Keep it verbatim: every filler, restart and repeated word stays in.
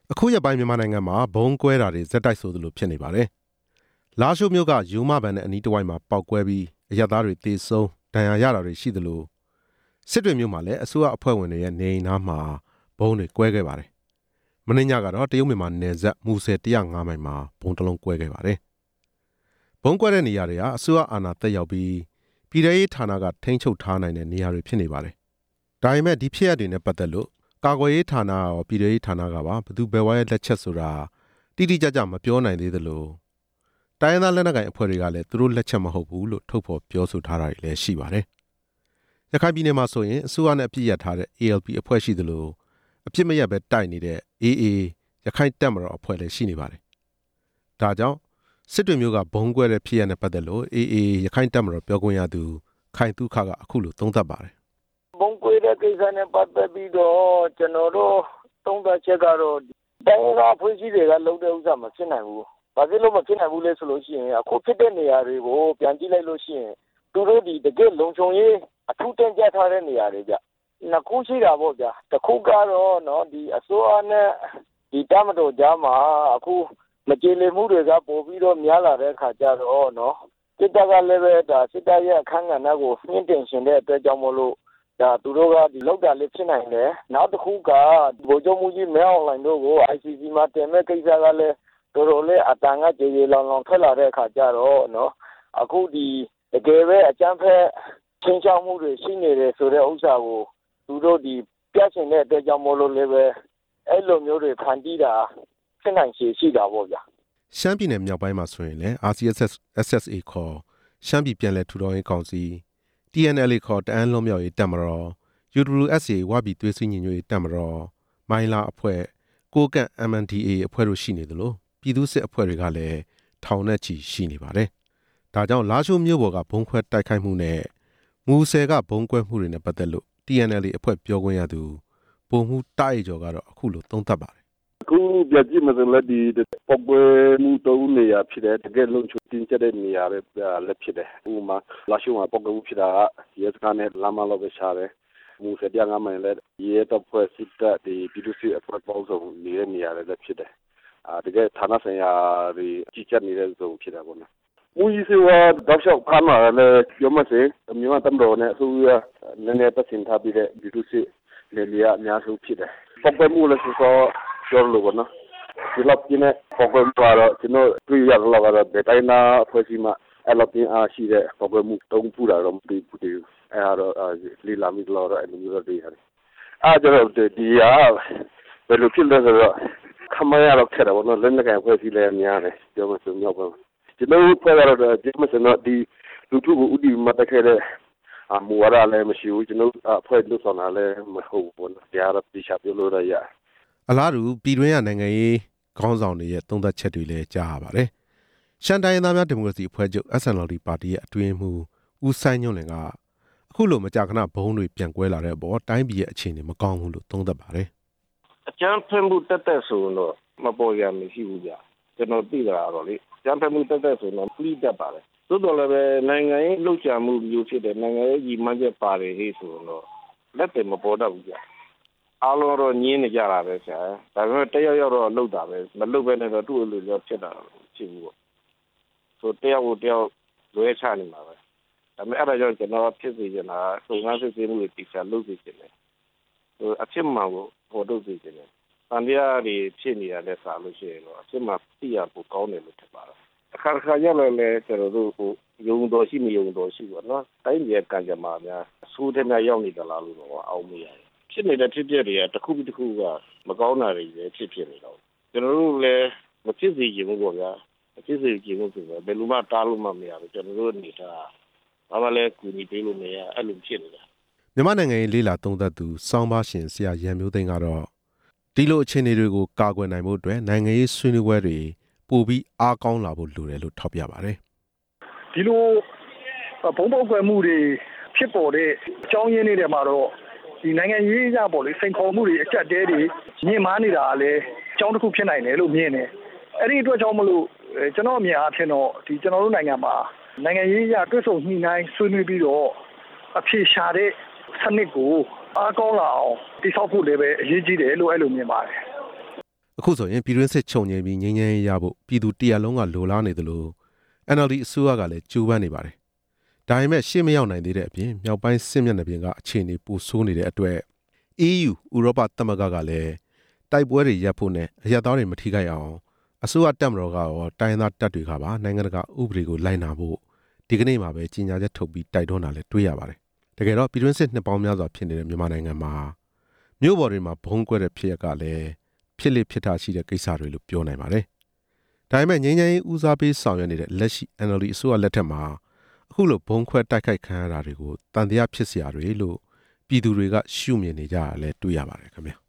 အခုရပိုင်းမြန်မာနိုင်ငံမှာဘုံကွဲတာတွေဇက်တိုက်ဆိုသလိုဖြစ်နေပါတယ်။လာရှိုးမြို့ကယူမဘန်နဲ့အနီးတစ်ဝိုက်မှာပောက်ကွဲပြီးအရပ်သားတွေတေဆုံးဒဏ်ရာရတာတွေရှိသလိုစစ်တွေမြို့မှာလည်းအစိုးရအဖွဲ့ဝင်တွေရဲ့နေအိမ်သားမှာဘုံတွေကွဲခဲ့ပါတယ်။မနေ့ညကတော့တရုတ်မြန်မာနယ်စပ်မူဆယ်တစ်ရာငါးမိုင်မှာဘုံတစ်လုံးကွဲခဲ့ပါတယ်။ဘုံကွဲတဲ့နေရာတွေဟာအစိုးရအာဏာသက်ရောက်ပြီးပြည်ထရေးဌာနကထိန်းချုပ်ထားနိုင်တဲ့နေရာတွေဖြစ်နေပါတယ်။ဒါပေမဲ့ဒီဖြစ်ရပ်တွေနဲ့ပတ်သက်လို့ကာကွယ်ရေးဌာနရောပြည်ထရေးဌာနကပါဘယ်သူဘယ်ဝါရဲ့လက်ချက်ဆိုတာတိတိကျကျမပြောနိုင်သေးသလိုတိုင်းရင်းသားလက်နက်ကိုင်အဖွဲ့တွေကလည်းသူတို့လက်ချက်မဟုတ်ဘူးလို့ထုတ်ဖော်ပြောဆိုထားတာတွေလည်းရှိပါတယ်။ရခိုင်ပြည်နယ်မှာဆိုရင်အစိုးရနဲ့အပြစ်ရထားတဲ့ A L P အဖွဲ့ရှိသလိုအပြစ်မရပဲတိုက်နေတဲ့ A A ရခိုင်တပ်မတော်အဖွဲ့လည်းရှိနေပါတယ်။ဒါကြောင့်စစ်တွေမျိုးကဘုံကွဲတဲ့ဖြစ်ရပ်နဲ့ပတ်သက်လို့ A A ရခိုင်တပ်မတော်ပြောခွင့်ရသူခိုင်တုခကအခုလိုသုံးသပ်ပါတယ်ဘုံကွဲတဲ့ကိစ္စနဲ့ပတ်သက်ပြီးတော့ကျွန်တော်တို့သုံးသပ်ချက်ကတော့တိုင်းရင်းဖွဲ့စည်းတွေကလုံတဲ့ဥစ္စာမဖြစ်နိုင်ဘူး။ဘာဖြစ်လို့မဖြစ်နိုင်ဘူးလဲဆိုလို့ရှိရင်အခုဖြစ်တဲ့နေရာတွေကိုပြန်ကြည့်လိုက်လို့ရှိရင်သူတို့ဒီတကယ်လုံခြုံရေးအထူးတင်ကြထားတဲ့နေရာတွေကြ။နှစ်ခုရှိတာပေါ့ဗျာ။တစ်ခုကတော့နော်ဒီအစိုးရနဲ့ဒီတပ်မတော်ကြားမှာအခုမကြေလည်မှုတွေကပို့ပြီးတော့များလာတဲ့အခါကျတော့နော်စစ်တပ်ကလည်းပဲဒါစစ်တပ်ရဲ့အခမ်းအနားကိုနှင်းတင်ရှင်တဲ့အတွက်ကြောင့်မလို့ဒါသူတို့ကဒီလောက်တာလေးဖြစ်နိုင်တယ်နောက်တစ်ခုကဗိုလ်ချုပ်မှုကြီးမဲအောင်လှိုင်တို့ကို I C C မှာတင်မဲ့ကိစ္စကလည်းတော်တော်လေးအတန်ကကြေကြေလောင်လောင်ထွက်လာတဲ့အခါကျတော့နော်အခုဒီတကယ်ပဲအကြမ်းဖက်ချင်းချောက်မှုတွေရှိနေတယ်ဆိုတဲ့ဥစ္စာကိုသူတို့ဒီပြချင်တဲ့အတွက်ကြောင့်မလို့လည်းပဲအဲ့လိုမျိုးတွေဖန်တီးတာဖြစ်နိုင်ခြေရှိတာပေါ့ဗျာရှမ်းပြည်နယ်မြောက်ပိုင်းမှာဆိုရင်လည်း R C S S S A ခေါ်ရှမ်းပြည်ပြည်လဲထူထောင်ရေးကောင်စီ T N L A ခေါ်တအန်းလုံးမြောက်ရေးတပ်မတော် U W S A ဝပြည်သွေးစည်းညီညွတ်ရေးတပ်မတော်မိုင်းလာအဖွဲ့ကိုကန့် M N D A အဖွဲ့တို့ရှိနေသလိုပြည်သူ့စစ်အဖွဲ့တွေကလည်းထောင်နဲ့ချီရှိနေပါတယ်။ဒါကြောင့်လာရှိုးမြို့ပေါ်ကဘုံခွဲတိုက်ခိုက်မှုနဲ့မူဆယ်ကဘုံကွဲမှုတွေနဲ့ပတ်သက်လို့ T N L A အဖွဲ့ပြောခွင့်ရသူပုံမှုတိုက်ကျော်ကတော့အခုလိုသုံးသပ်ပါတယ်အခုပြကြည့်မှဆိုလည်းဒီပောက်ကွဲမှုတုံးနေရဖြစ်တယ်တကယ်လုံးချတင်ကျတဲ့နေရာပဲလက်ဖြစ်တယ်ဥပမာလာရှိုးမှာပောက်ကွဲမှုဖြစ်တာကရဲစခန်းနဲ့လမ်းမလောက်ပဲရှားတယ်မူစက်ပြငါမိုင်လည်းရဲတပ်ဖွဲ့စစ်တပ်ဒီပြည်သူ့စစ်အဖွဲ့ပေါင်းစုံနေတဲ့နေရာလည်းလက်ဖြစ်တယ်အာတကယ်ဌာနဆိုင်ရာတွေကြီးကြပ်နေတဲ့ဇုံဖြစ်တာပေါ့နော်မူကြီးစေဝါတောက်လျှောက်ဖမ်းလာလည်းပြောမစေမြန်မာတမတော်နဲ့အစိုးရနည်းနည်းပတ်စင်ထားပြီးတဲ့ပြည်သူ့စစ်လေလျာအများစုဖြစ်တယ်ပောက်ကွဲမှုလည်းဆိုတော့ပြောလို့ပေါ့နော်ဒီလောက်ပြင်းတဲ့ပောက်ကွဲမှုကတော့ကျွန်တော်တွေ့ရတော့ကတော့ဒေတိုင်းနာဖွဲ့စည်းမှအဲ့လောက်ပြင်းအားရှိတဲ့ပောက်ကွဲမှုတုံးပူတာတော့မတွေ့ဘူးတူအဲ့တော့လီလာမီလောတော့အဲ့လိုမျိုးတွေရတယ်အဲ့ကျတော့ဒီဟာဘယ်လိုဖြစ်လဲဆိုတော့ခမရတော့ခဲ့တယ်ပေါ့နော်လက်နက်ကန်ဖွဲ့စည်းလဲများတယ်ပြောမှဆိုမြောက်ပါကျွန်တော်ဖွဲ့ရတော့ဒီမစနော်ဒီလူထုကိုဥတီမတက်ခဲ့တဲ့အမူဝါဒလည်းမရှိဘူးကျွန်တော်အဖွဲ့လို့ဆိုတာလည်းမဟုတ်ဘူးနော်တရားတော့ပြချပြလို့ရရအလားတူပြည်တွင်းရနိုင်ငံရေးခေါင်းဆောင်တွေရဲ့သုံးသပ်ချက်တွေလည်းကြားရပါတယ်။ရှမ်းတိုင်းရင်းသားများဒီမိုကရေစီအဖွဲ့ချုပ် S N L D ပါတီရဲ့အတွင်းမှုဦးဆိုင်ညွန့်လင်ကအခုလိုမကြာခဏဘုံတွေပြန်ကွဲလာတဲ့အပေါ်တိုင်းပြည်ရဲ့အခြေအနေမကောင်းဘူးလို့သုံးသပ်ပါတယ်။အကြမ်းဖက်မှုတက်တက်ဆိုတော့မပေါ်ရမရှိဘူးကြာ။ကျွန်တော်သိကြတာတော့လေအကြမ်းဖက်မှုတက်တက်ဆိုတော့ပြီးတတ်ပါလေ။သို့တော်လည်းပဲနိုင်ငံရေးလှုပ်ရှားမှုမျိုးဖြစ်တဲ့နိုင်ငံရေးကြီးမှန်းချက်ပါတယ်ဟေ့ဆိုတော့လက်တယ်မပေါ်တတ်ဘူးကြာ။အားလုံးတော့ညင်းနေကြတာပဲဆရာဒါပေမဲ့တယောက်ယောက်တော့လှုပ်တာပဲမလှုပ်ပဲနဲ့တော့သူ့လိုလိုဖြစ်တာဖြစ်ဘူးပေါ့ဆိုတယောက်ကိုတယောက်လွဲချနေမှာပဲဒါပေမဲ့အဲ့ဒါကြောင့်ကျွန်တော်ဖြစ်စေချင်တာစုံစမ်းစစ်ဆေးမှုတွေတိကျလုပ်စေချင်တယ်ဟိုအဖြစ်မှန်ကိုပေါ်ထုတ်စေချင်တယ်တန်တရားတွေဖြစ်နေရတဲ့စာလို့ရှိရင်တော့အဖြစ်မှန်သိရဖို့ကောင်းတယ်လို့ထင်ပါတယ်အခါခါရလည်းလည်းကျွန်တော်တို့ဟိုယုံတော်ရှိမယုံတော်ရှိပေါ့နော်တိုင်းပြည်ကံကြမ္မာများဆိုးတဲ့များရောက်နေကြလားလို့တော့အောက်မရဘူးဖြစ်နေတဲ့ဖြစ်ပျက်တွေကတစ်ခုပြီးတစ်ခုကမကောင်းတာတွေပဲဖြစ်ဖြစ်နေတော့ကျွန်တော်တို့လည်းမဖြစ်စေချင်ဘူးပေါ့ဗျာမဖြစ်စေချင်ဘူးဆိုတော့ဘယ်လိုမှတားလို့မှမရဘူးကျွန်တော်တို့အနေထားဘာမှလည်းကူညီပေးလို့မရအဲ့လိုဖြစ်နေတာမြန်မာနိုင်ငံရေးလေးလာသုံးသပ်သူစောင်းပါရှင်ဆရာရန်မျိုးသိန်းကတော့ဒီလိုအခြေအနေတွေကိုကာကွယ်နိုင်ဖို့အတွက်နိုင်ငံရေးဆွေးနွေးပွဲတွေပိုပြီးအားကောင်းလာဖို့လိုတယ်လို့ထောက်ပြပါတယ်ဒီလိုဘုံပေါက်ကွယ်မှုတွေဖြစ်ပေါ်တဲ့အကြောင်းရင်းတွေမှာတော့ဒီနိုင်ငံရေးအရပေါ့လေစိန်ခေါ်မှုတွေအကျက်တဲတွေမြင့်မားနေတာလည်းအကြောင်းတစ်ခုဖြစ်နိုင်တယ်လို့မြင်တယ်အဲ့ဒီအတွက်ကြောင့်မလို့ကျွန်တော်အမြင်အားဖြင့်တော့ဒီကျွန်တော်တို့နိုင်ငံမှာနိုင်ငံရေးအရတွဲဆုံညှိနှိုင်းဆွေးနွေးပြီးတော့အဖြေရှာတဲ့စနစ်ကိုအားကောင်းလာအောင်တည်ဆောက်ဖို့လည်းပဲအရေးကြီးတယ်လို့အဲ့လိုမြင်ပါတယ်အခုဆိုရင်ပြည်တွင်းစစ်ချုပ်ငြိမ်းပြီးငြိမ်းချမ်းရေးရဖို့ပြည်သူတရက်လုံးကလိုလားနေသလို N L D အစိုးရကလည်းကြိုးပမ်းနေပါတယ်ဒါပေမဲ့ရှေ့မရောက်နိုင်သေးတဲ့အပြင်မြောက်ပိုင်းစစ်မျက်နှာပြင်ကအခြေအနေပိုဆိုးနေတဲ့အတွက် E U ဥရောပသမဂ္ဂကလည်းတိုက်ပွဲတွေရပ်ဖို့နဲ့အရပ်သားတွေမထိခိုက်အောင်အစိုးရတပ်မတော်ကရောတိုင်းသားတပ်တွေကပါနိုင်ငံတကာဥပဒေကိုလိုက်နာဖို့ဒီကနေ့မှာပဲကြီးညာချက်ထုတ်ပြီးတိုက်တွန်းတာလည်းတွေ့ရပါတယ်တကယ်တော့ပြည်တွင်းစစ်နှစ်ပေါင်းများစွာဖြစ်နေတဲ့မြန်မာနိုင်ငံမှာမြို့ပေါ်တွေမှာဘုံကွဲတဲ့ဖြစ်ရကလည်းဖြစ်လိဖြစ်တာရှိတဲ့ကိစ္စတွေလို့ပြောနိုင်ပါတယ်ဒါပေမဲ့ငြိမ်းချမ်းရေးဦးစားပေးဆောင်ရွက်နေတဲ့လက်ရှိ N L D အစိုးရလက်ထက်မှာအခုလိုဘုံခွဲတိုက်ခိုက်ခံရတာတွေကိုတန်တရားဖြစ်စရာတွေလို့ပြည်သူတွေကရှုမြင်နေကြရလဲတွေ့ရပါတယ်ခင်ဗျာ